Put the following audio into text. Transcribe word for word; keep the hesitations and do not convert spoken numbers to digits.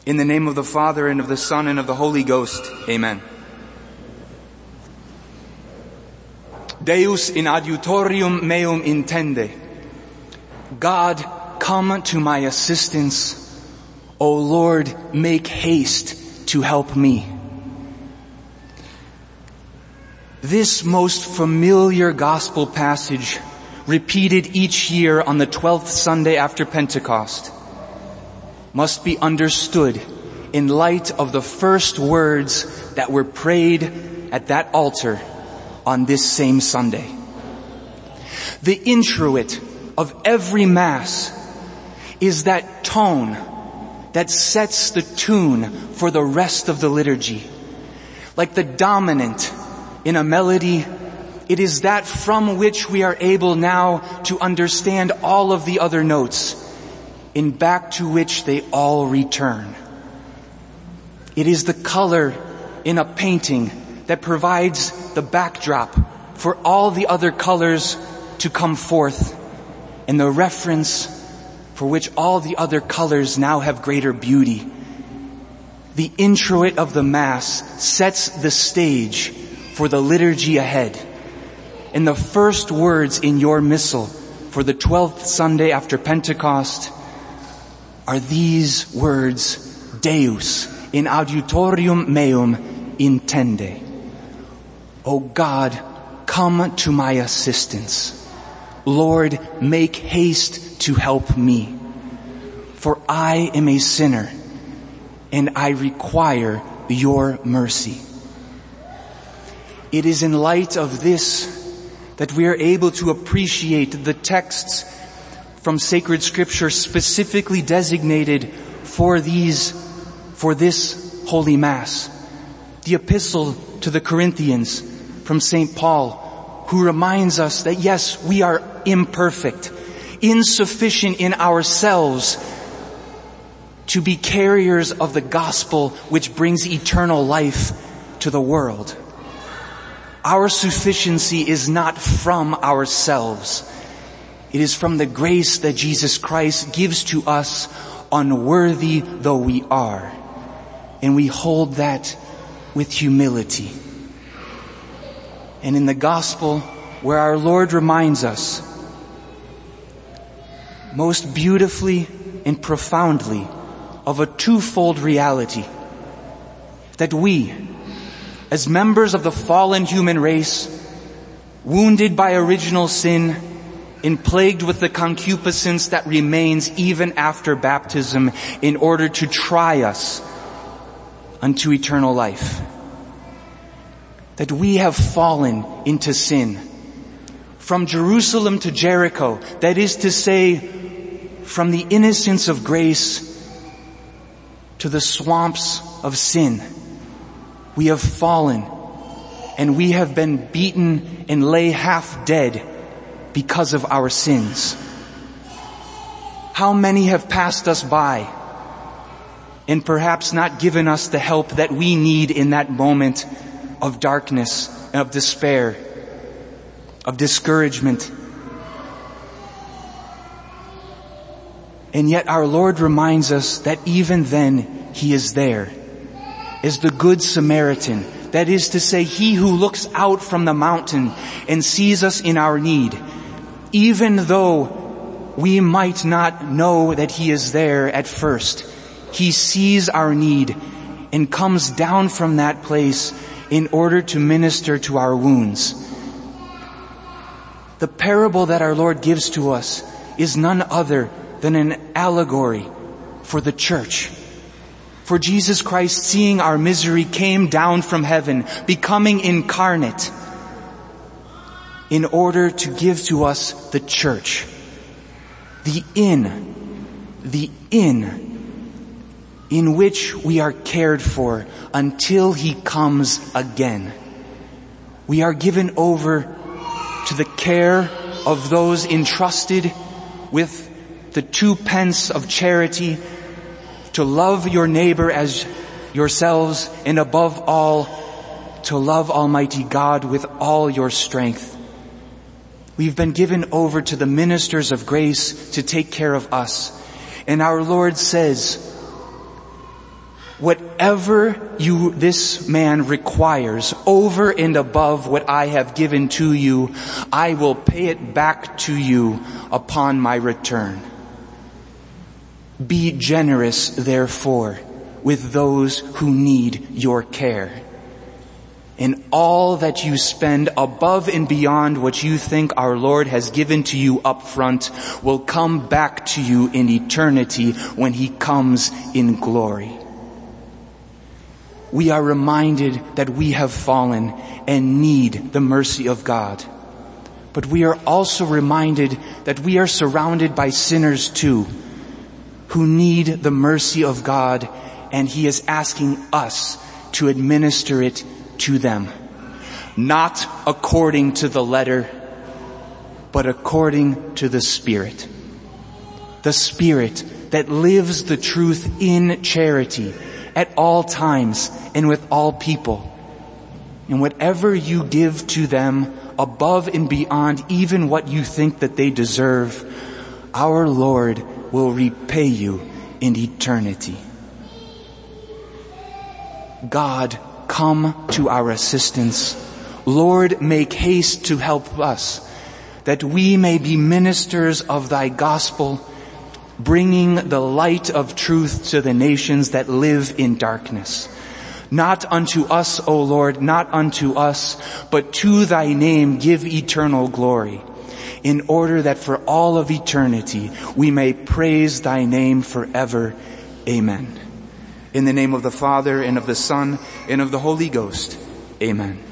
In the name of the Father, and of the Son, and of the Holy Ghost. Amen. Deus in adiutorium meum intende. God, come to my assistance. O Lord, make haste to help me. This most familiar gospel passage, repeated each year on the twelfth Sunday after Pentecost, must be understood in light of the first words that were prayed at that altar on this same Sunday. The introit of every Mass is that tone that sets the tune for the rest of the liturgy. Like the dominant in a melody, it is that from which we are able now to understand all of the other notes, and back to which they all return. It is the color in a painting that provides the backdrop for all the other colors to come forth, and the reference for which all the other colors now have greater beauty. The introit of the Mass sets the stage for the liturgy ahead. And the first words in your missal for the twelfth Sunday after Pentecost are these words, Deus in adiutorium meum intende. O God, come to my assistance. Lord, make haste to help me. For I am a sinner, and I require your mercy. It is in light of this that we are able to appreciate the texts from sacred scripture specifically designated for these, for this Holy Mass. The epistle to the Corinthians from Saint Paul, who reminds us that yes, we are imperfect, insufficient in ourselves to be carriers of the gospel which brings eternal life to the world. Our sufficiency is not from ourselves. It is from the grace that Jesus Christ gives to us, unworthy though we are. And we hold that with humility. And in the gospel, where our Lord reminds us most beautifully and profoundly of a twofold reality, that we, as members of the fallen human race, wounded by original sin and plagued with the concupiscence that remains even after baptism in order to try us unto eternal life, that we have fallen into sin from Jerusalem to Jericho, that is to say, from the innocence of grace to the swamps of sin. We have fallen, and we have been beaten and lay half dead because of our sins. How many have passed us by and perhaps not given us the help that we need in that moment of darkness, of despair, of discouragement. And yet our Lord reminds us that even then He is there as the Good Samaritan. That is to say, He who looks out from the mountain and sees us in our need, even though we might not know that He is there at first. He sees our need and comes down from that place in order to minister to our wounds. The parable that our Lord gives to us is none other than an allegory for the church. For Jesus Christ, seeing our misery, came down from heaven, becoming incarnate, in order to give to us the church, the inn, the inn in which we are cared for until He comes again. We are given over to the care of those entrusted with the two pence of charity, to love your neighbor as yourselves, and above all, to love Almighty God with all your strength. We've been given over to the ministers of grace to take care of us. And our Lord says, whatever you, this man requires over and above what I have given to you, I will pay it back to you upon my return. Be generous, therefore, with those who need your care. And all that you spend above and beyond what you think our Lord has given to you up front will come back to you in eternity when He comes in glory. We are reminded that we have fallen and need the mercy of God. But we are also reminded that we are surrounded by sinners too, who need the mercy of God, and He is asking us to administer it to them. Not according to the letter, but according to the Spirit. The Spirit that lives the truth in charity at all times and with all people. And whatever you give to them above and beyond even what you think that they deserve, our Lord will repay you in eternity. God, come to our assistance. Lord, make haste to help us, that we may be ministers of thy gospel, bringing the light of truth to the nations that live in darkness. Not unto us, O Lord, not unto us, but to thy name give eternal glory, in order that for all of eternity we may praise thy name forever. Amen. In the name of the Father, and of the Son, and of the Holy Ghost. Amen.